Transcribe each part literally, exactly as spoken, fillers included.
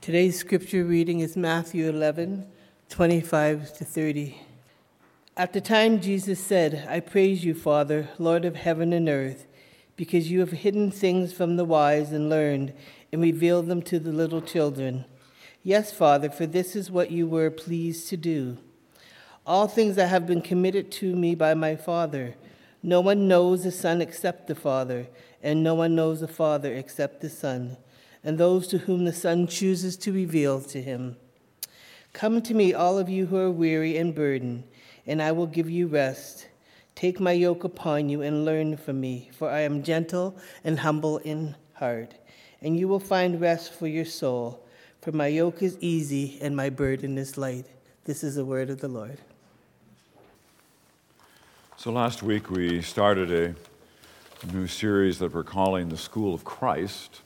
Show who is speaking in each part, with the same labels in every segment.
Speaker 1: Today's scripture reading is Matthew eleven, twenty-five to thirty. At the time Jesus said, I praise you, Father, Lord of heaven and earth, because you have hidden things from the wise and learned and revealed them to the little children. Yes, Father, for this is what you were pleased to do. All things that have been committed to me by my Father. No one knows the Son except the Father, and no one knows the Father except the Son, and those to whom the Son chooses to reveal to him. Come to me, all of you who are weary and burdened, and I will give you rest. Take my yoke upon you and learn from me, for I am gentle and humble in heart, and you will find rest for your soul, for my yoke is easy and my burden is light. This is the word of the Lord.
Speaker 2: So last week we started a new series that we're calling The School of Christ.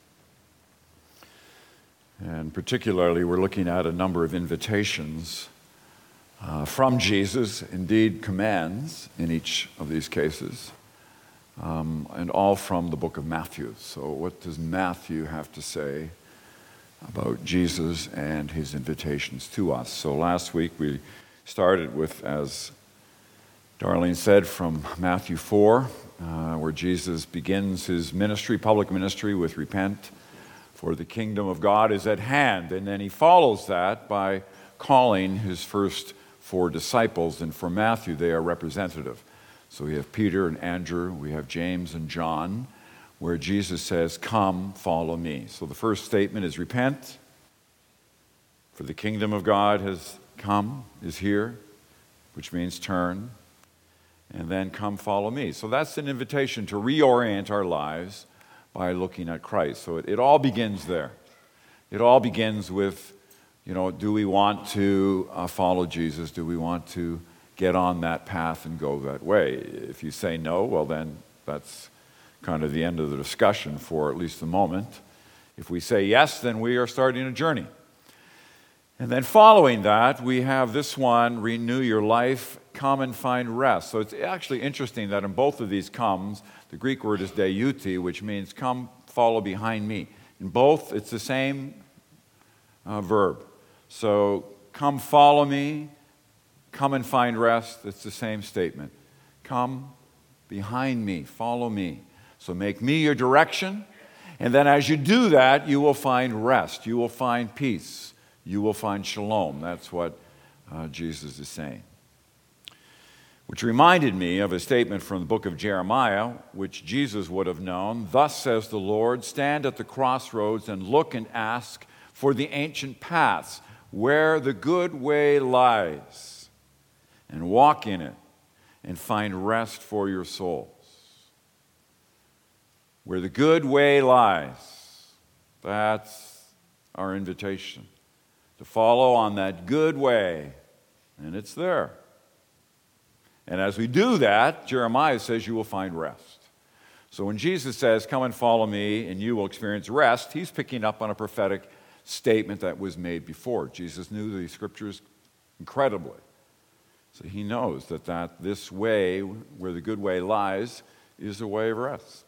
Speaker 2: And particularly, we're looking at a number of invitations uh, from Jesus, indeed commands in each of these cases, um, and all from the book of Matthew. So what does Matthew have to say about Jesus and his invitations to us? So last week we started with, as Darlene said, from Matthew four, uh, where Jesus begins his ministry, public ministry, with repent, for the kingdom of God is at hand. And then he follows that by calling his first four disciples. And for Matthew, they are representative. So we have Peter and Andrew, we have James and John, where Jesus says, come, follow me. So the first statement is repent, for the kingdom of God has come, is here, which means turn, and then come, follow me. So that's an invitation to reorient our lives by looking at Christ. So it, it all begins there. It all begins with, you know, do we want to uh, follow Jesus? Do we want to get on that path and go that way? If you say no, well then that's kind of the end of the discussion for at least the moment. If we say yes, then we are starting a journey. And then following that, we have this one, renew your life, come and find rest. So it's actually interesting that in both of these comes, the Greek word is deiouti, which means come, follow behind me. In both, it's the same uh, verb. So come, follow me, come and find rest. It's the same statement. Come behind me, follow me. So make me your direction. And then as you do that, you will find rest. You will find peace. You will find shalom. That's what uh, Jesus is saying. Which reminded me of a statement from the book of Jeremiah, which Jesus would have known. Thus says the Lord, stand at the crossroads and look and ask for the ancient paths, where the good way lies, and walk in it and find rest for your souls. Where the good way lies, that's our invitation, to follow on that good way, and it's there. And as we do that, Jeremiah says you will find rest. So when Jesus says, come and follow me and you will experience rest, he's picking up on a prophetic statement that was made before. Jesus knew the scriptures incredibly. So he knows that, that this way, where the good way lies, is a way of rest.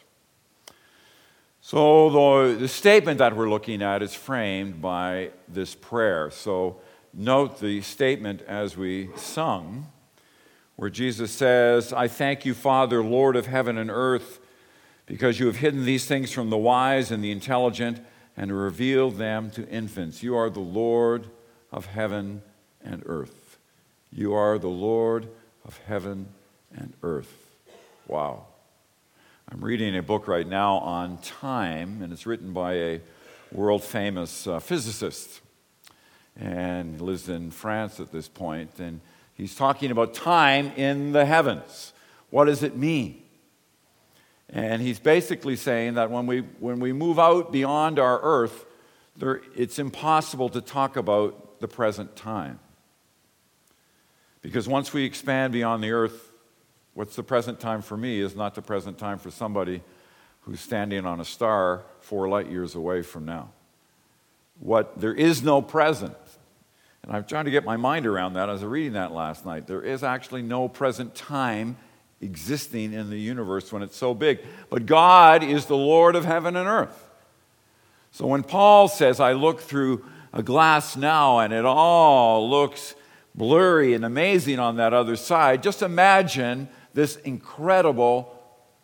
Speaker 2: So the, the statement that we're looking at is framed by this prayer. So note the statement as we sung, where Jesus says, I thank you, Father, Lord of heaven and earth, because you have hidden these things from the wise and the intelligent and revealed them to infants. You are the Lord of heaven and earth. You are the Lord of heaven and earth. Wow. I'm reading a book right now on time, and it's written by a world-famous uh, physicist, and lives in France at this point, and he's talking about time in the heavens. What does it mean? And he's basically saying that when we when we move out beyond our earth, there, it's impossible to talk about the present time. Because once we expand beyond the earth, what's the present time for me is not the present time for somebody who's standing on a star four light years away from now. What there is no present. And I'm trying to get my mind around that as I was reading that last night. There is actually no present time existing in the universe when it's so big. But God is the Lord of heaven and earth. So when Paul says, I look through a glass now and it all looks blurry and amazing on that other side. Just imagine this incredible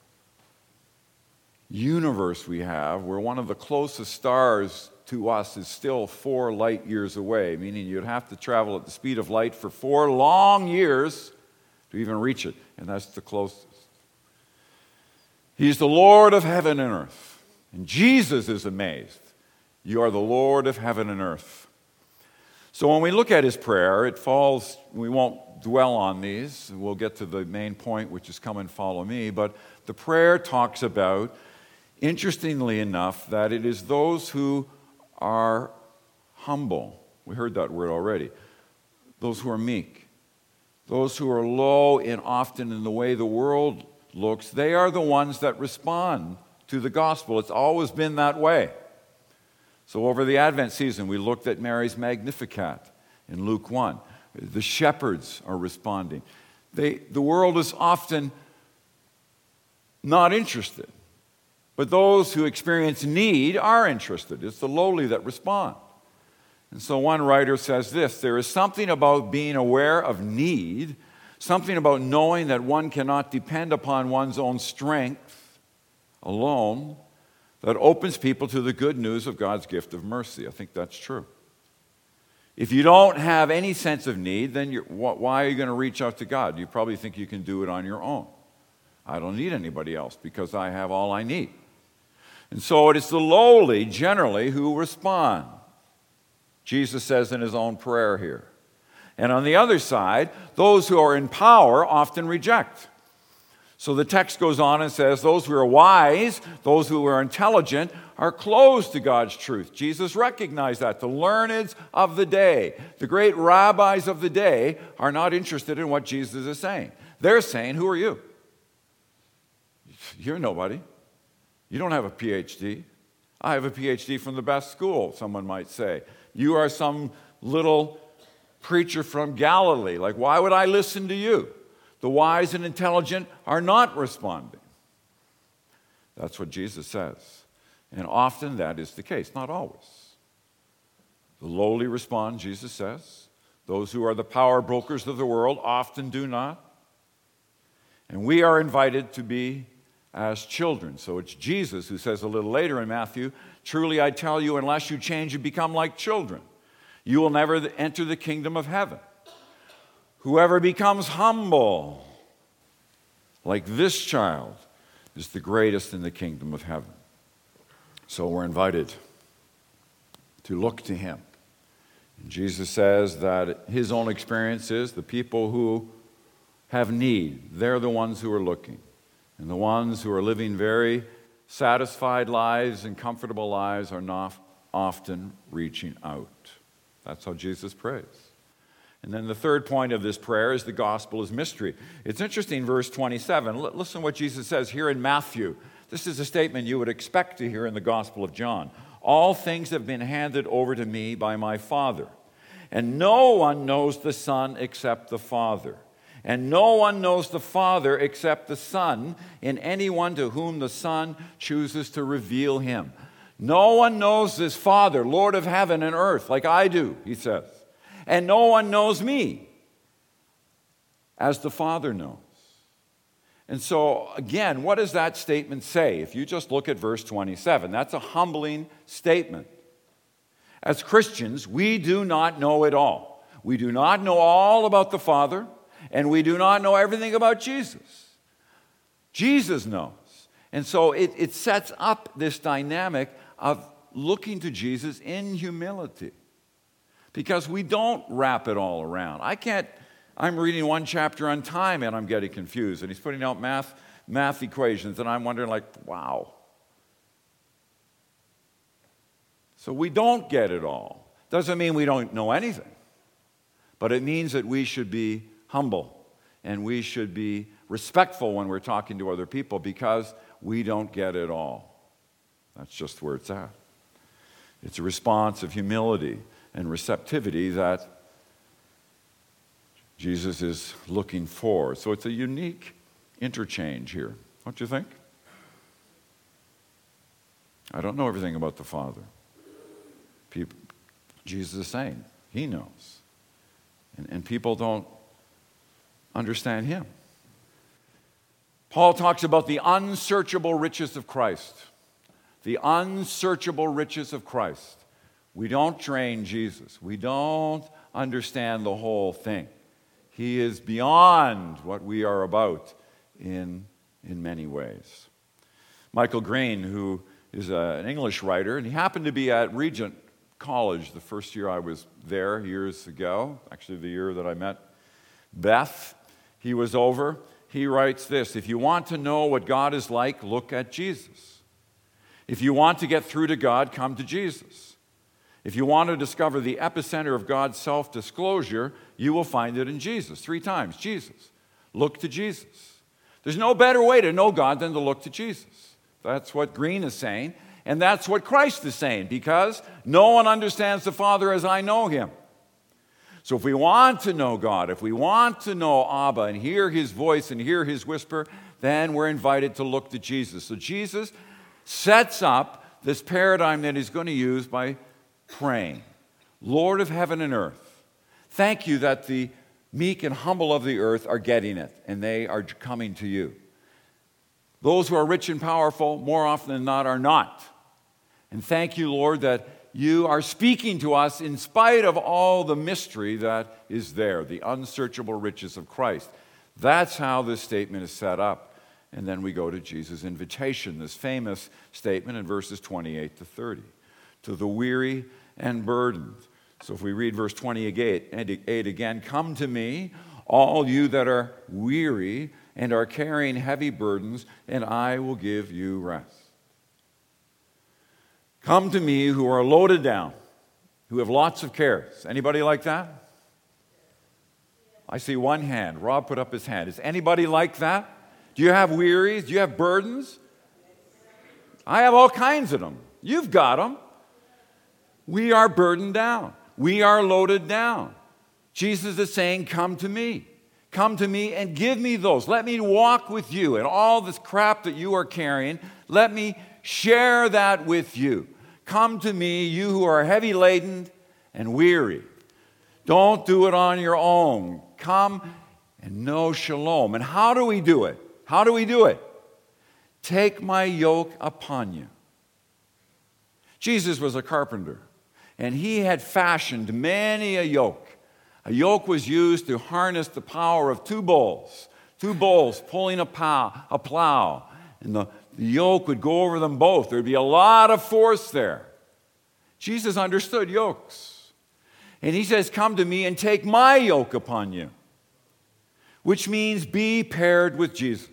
Speaker 2: universe we have where one of the closest stars to us is still four light years away, meaning you'd have to travel at the speed of light for four long years to even reach it, and that's the closest. He's the Lord of heaven and earth, and Jesus is amazed. You are the Lord of heaven and earth. So when we look at his prayer, it falls, we won't dwell on these, we'll get to the main point, which is come and follow me, but the prayer talks about, interestingly enough, that it is those who are humble. We heard that word already. Those who are meek. Those who are low and often in the way the world looks, they are the ones that respond to the gospel. It's always been that way. So over the Advent season, we looked at Mary's Magnificat in Luke one. The shepherds are responding. They, the world is often not interested. But those who experience need are interested. It's the lowly that respond. And so one writer says this, there is something about being aware of need, something about knowing that one cannot depend upon one's own strength alone, that opens people to the good news of God's gift of mercy. I think that's true. If you don't have any sense of need, then you're, why are you going to reach out to God? You probably think you can do it on your own. I don't need anybody else because I have all I need. And so it is the lowly, generally, who respond. Jesus says in his own prayer here. And on the other side, those who are in power often reject. So the text goes on and says, those who are wise, those who are intelligent, are closed to God's truth. Jesus recognized that. The learned of the day, the great rabbis of the day, are not interested in what Jesus is saying. They're saying, who are you? You're nobody. You don't have a P H D. I have a P H D from the best school, someone might say. You are some little preacher from Galilee. Like, why would I listen to you? The wise and intelligent are not responding. That's what Jesus says. And often that is the case, not always. The lowly respond, Jesus says. Those who are the power brokers of the world often do not. And we are invited to be as children. So it's Jesus who says a little later in Matthew, truly I tell you, unless you change and become like children, you will never enter the kingdom of heaven. Whoever becomes humble, like this child, is the greatest in the kingdom of heaven. So we're invited to look to him. And Jesus says that his own experience is the people who have need, they're the ones who are looking. And the ones who are living very satisfied lives and comfortable lives are not often reaching out. That's how Jesus prays. And then the third point of this prayer is the gospel is mystery. It's interesting, verse twenty-seven. L- listen to what Jesus says here in Matthew. This is a statement you would expect to hear in the Gospel of John. All things have been handed over to me by my Father. And no one knows the Son except the Father. And no one knows the Father except the Son, and anyone to whom the Son chooses to reveal him. No one knows this Father, Lord of heaven and earth, like I do, he says. And no one knows me as the Father knows. And so, again, what does that statement say? If you just look at verse twenty-seven, that's a humbling statement. As Christians, we do not know it all. We do not know all about the Father. And we do not know everything about Jesus. Jesus knows. And so it, it sets up this dynamic of looking to Jesus in humility. Because we don't wrap it all around. I can't, I'm reading one chapter on time and I'm getting confused. And he's putting out math, math equations and I'm wondering like, wow. So we don't get it all. Doesn't mean we don't know anything. But it means that we should be humble, and we should be respectful when we're talking to other people because we don't get it all. That's just where it's at. It's a response of humility and receptivity that Jesus is looking for. So it's a unique interchange here, don't you think? I don't know everything about the Father. People, Jesus is saying he knows. And, and people don't understand him. Paul talks about the unsearchable riches of Christ. The unsearchable riches of Christ. We don't drain Jesus. We don't understand the whole thing. He is beyond what we are about in, in many ways. Michael Green, who is a, an English writer, and he happened to be at Regent College the first year I was there years ago, actually the year that I met Beth. He was over. He writes this: if you want to know what God is like, look at Jesus. If you want to get through to God, come to Jesus. If you want to discover the epicenter of God's self-disclosure, you will find it in Jesus. Three times, Jesus. Look to Jesus. There's no better way to know God than to look to Jesus. That's what Green is saying, and that's what Christ is saying, because no one understands the Father as I know him. So if we want to know God, if we want to know Abba and hear his voice and hear his whisper, then we're invited to look to Jesus. So Jesus sets up this paradigm that he's going to use by praying. Lord of heaven and earth, thank you that the meek and humble of the earth are getting it, and they are coming to you. Those who are rich and powerful, more often than not, are not. And thank you, Lord, that you are speaking to us in spite of all the mystery that is there, the unsearchable riches of Christ. That's how this statement is set up. And then we go to Jesus' invitation, this famous statement in verses twenty-eight to thirty. To the weary and burdened. So if we read verse twenty-eight again, come to me, all you that are weary and are carrying heavy burdens, and I will give you rest. Come to me who are loaded down, who have lots of cares. Anybody like that? I see one hand. Rob put up his hand. Is anybody like that? Do you have wearies? Do you have burdens? I have all kinds of them. You've got them. We are burdened down. We are loaded down. Jesus is saying, come to me. Come to me and give me those. Let me walk with you. And all this crap that you are carrying, let me share that with you. Come to me, you who are heavy laden and weary. Don't do it on your own. Come and know shalom. And how do we do it? How do we do it? Take my yoke upon you. Jesus was a carpenter, and he had fashioned many a yoke. A yoke was used to harness the power of two bulls, two bulls pulling a plow, a plow, and the, the yoke would go over them both. There'd be a lot of force there. Jesus understood yokes. And he says, come to me and take my yoke upon you, which means be paired with Jesus.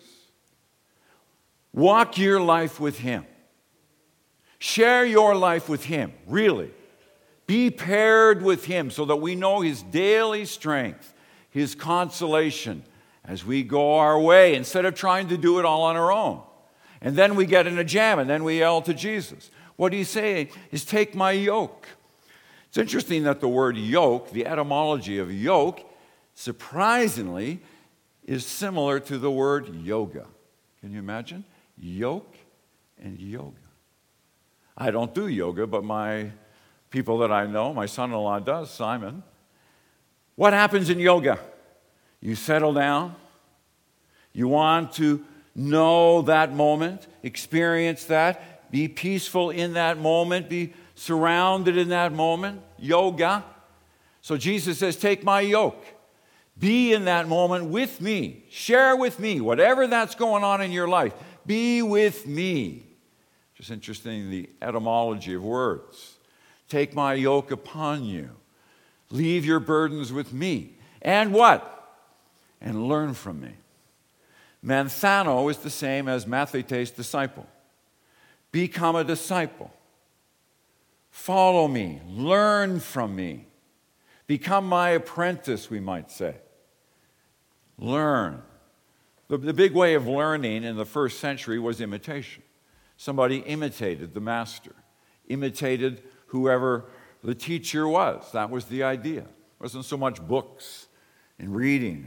Speaker 2: Walk your life with him. Share your life with him, really. Be paired with him so that we know his daily strength, his consolation as we go our way instead of trying to do it all on our own. And then we get in a jam and then we yell to Jesus. What he's saying is, take my yoke. It's interesting that the word yoke, the etymology of yoke, surprisingly is similar to the word yoga. Can you imagine? Yoke and yoga. I don't do yoga, but my people that I know, my son-in-law does, Simon. What happens in yoga? You settle down. You want to know that moment, experience that, be peaceful in that moment, be surrounded in that moment. Yoga. So Jesus says, take my yoke. Be in that moment with me. Share with me whatever that's going on in your life. Be with me. Just interesting, the etymology of words. Take my yoke upon you. Leave your burdens with me. And what? And learn from me. Manthano is the same as mathetes, disciple. Become a disciple. Follow me. Learn from me. Become my apprentice, we might say. Learn. The, the big way of learning in the first century was imitation. Somebody imitated the master, imitated whoever the teacher was. That was the idea. It wasn't so much books and reading.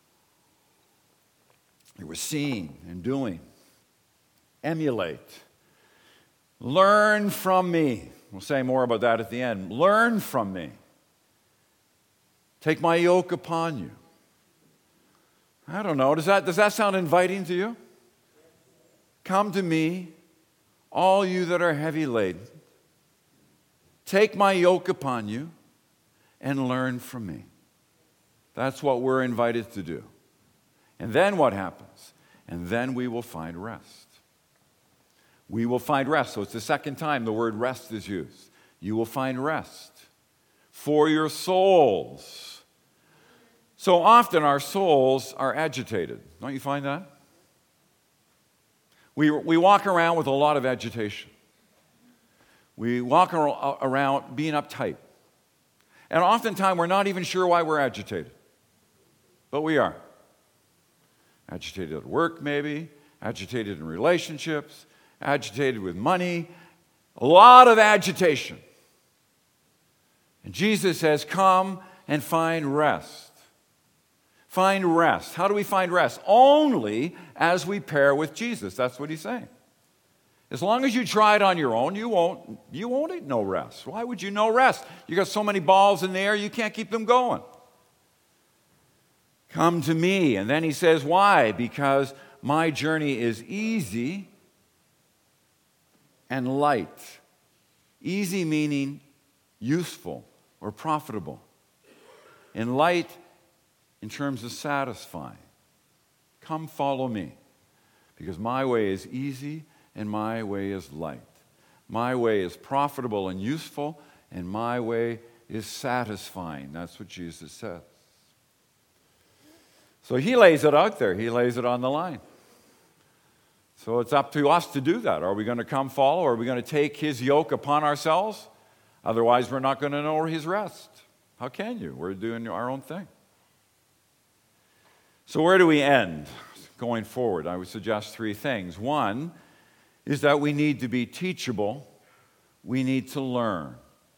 Speaker 2: It was seeing and doing. Emulate. Learn from me. We'll say more about that at the end. Learn from me. Take my yoke upon you. I don't know. Does that, does that sound inviting to you? Come to me, all you that are heavy laden. Take my yoke upon you and learn from me. That's what we're invited to do. And then what happens? And then we will find rest. We will find rest. So it's the second time the word rest is used. You will find rest for your souls. So often our souls are agitated. Don't you find that? We, we walk around with a lot of agitation. We walk around being uptight. And oftentimes we're not even sure why we're agitated. But we are. Agitated at work, maybe. Agitated in relationships. Agitated with money. A lot of agitation. And Jesus says, come and find rest. Find rest. How do we find rest? Only as we pair with Jesus. That's what he's saying. As long as you try it on your own, you won't, you won't know rest. Why would you know rest? You got so many balls in the air, you can't keep them going. Come to me. And then he says, why? Because my journey is easy and light. Easy meaning useful or profitable. And light in terms of satisfying. Come follow me. Because my way is easy and my way is light. My way is profitable and useful, and my way is satisfying. That's what Jesus says. So he lays it out there. He lays it on the line. So it's up to us to do that. Are we going to come follow? Are we going to take his yoke upon ourselves? Otherwise, we're not going to know his rest. How can you? We're doing our own thing. So where do we end going forward? I would suggest three things. One is that we need to be teachable. We need to learn.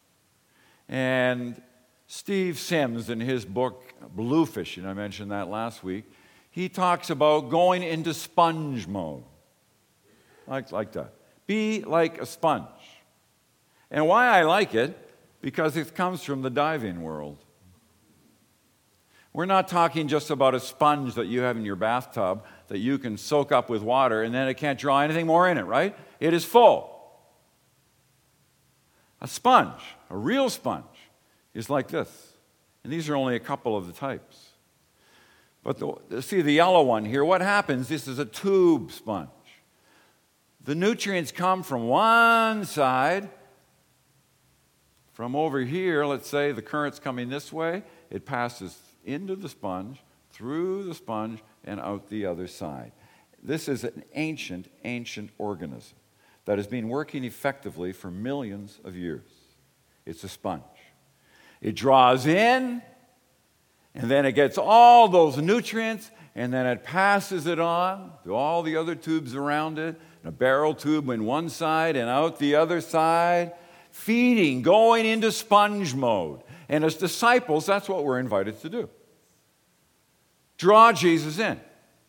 Speaker 2: And Steve Sims, in his book, Bluefish, and I mentioned that last week, he talks about going into sponge mode. Like, like that. Be like a sponge. And why I like it, because it comes from the diving world. We're not talking just about a sponge that you have in your bathtub that you can soak up with water and then it can't draw anything more in it, right? It is full. A sponge, a real sponge, is like this. And these are only a couple of the types. But the, see the yellow one here, what happens? This is a tube sponge. The nutrients come from one side. From over here, let's say the current's coming this way, it passes into the sponge, through the sponge, and out the other side. This is an ancient, ancient organism that has been working effectively for millions of years. It's a sponge. It draws in, and then it gets all those nutrients, and then it passes it on to all the other tubes around it, and a barrel tube in one side and out the other side, feeding, going into sponge mode. And as disciples, that's what we're invited to do. Draw Jesus in.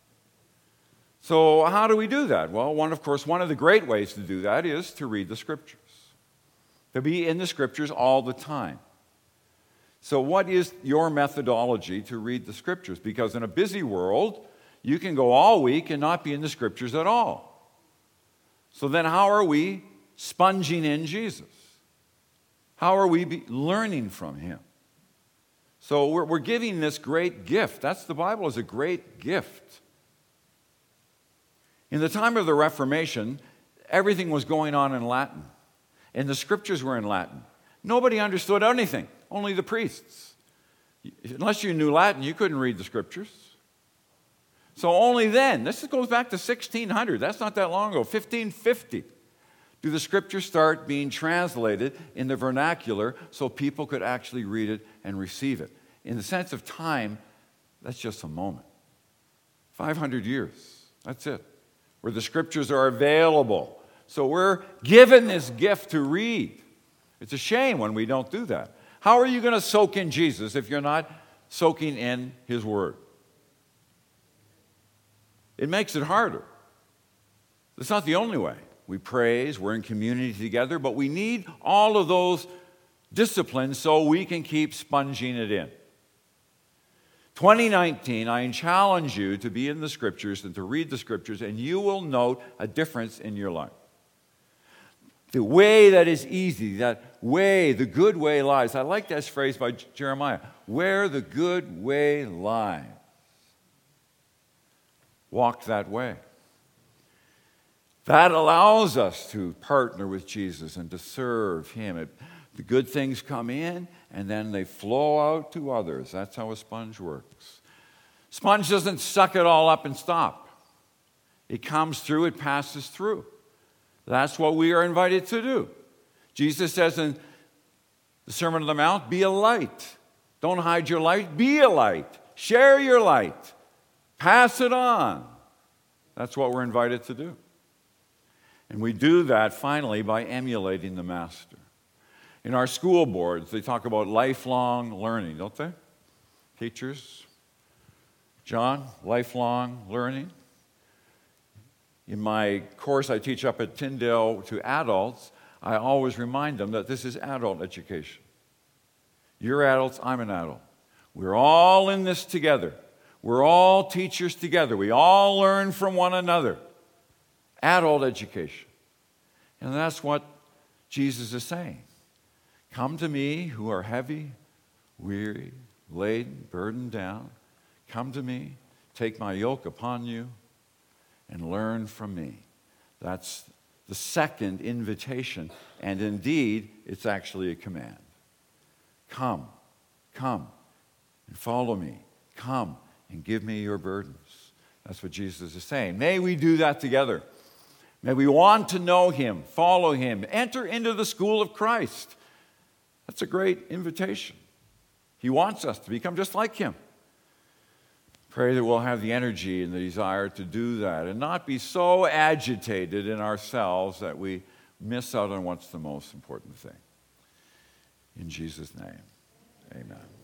Speaker 2: So how do we do that? Well, one, of course, one of the great ways to do that is to read the Scriptures. To be in the Scriptures all the time. So what is your methodology to read the Scriptures? Because in a busy world, you can go all week and not be in the Scriptures at all. So then how are we sponging in Jesus? How are we be learning from him? So we're, we're giving this great gift. That's the Bible is a great gift. In the time of the Reformation, everything was going on in Latin. And the Scriptures were in Latin. Nobody understood anything, only the priests. Unless you knew Latin, you couldn't read the Scriptures. So only then, this goes back to sixteen hundred, that's not that long ago, fifteen fifty. Do the Scriptures start being translated in the vernacular so people could actually read it and receive it? In the sense of time, that's just a moment. five hundred years, that's it, where the Scriptures are available. So we're given this gift to read. It's a shame when we don't do that. How are you going to soak in Jesus if you're not soaking in his Word? It makes it harder. It's not the only way. we praise, we're in community together, but we need all of those disciplines so we can keep sponging it in. twenty nineteen, I challenge you to be in the Scriptures and to read the Scriptures, and you will note a difference in your life. The way that is easy, that way, the good way lies. I like this phrase by Jeremiah. Where the good way lies, walk that way. That allows us to partner with Jesus and to serve Him. It, the good things come in, and then they flow out to others. That's how a sponge works. Sponge doesn't suck it all up and stop. It comes through, it passes through. That's what we are invited to do. Jesus says in the Sermon on the Mount, be a light. Don't hide your light, be a light. Share your light. Pass it on. That's what we're invited to do. And we do that, finally, by emulating the Master. In our school boards, they talk about lifelong learning, don't they? Teachers? John, lifelong learning? In my course I teach up at Tyndale to adults, I always remind them that this is adult education. You're adults, I'm an adult. We're all in this together. We're all teachers together. We all learn from one another. Adult education. And that's what Jesus is saying. Come to me who are heavy, weary, laden, burdened down. Come to me, take my yoke upon you, and learn from me. That's the second invitation. And indeed, it's actually a command. Come, come, and follow me. Come and give me your burdens. That's what Jesus is saying. May we do that together. May we want to know Him, follow Him, enter into the school of Christ. That's a great invitation. He wants us to become just like Him. Pray that we'll have the energy and the desire to do that and not be so agitated in ourselves that we miss out on what's the most important thing. In Jesus' name, amen.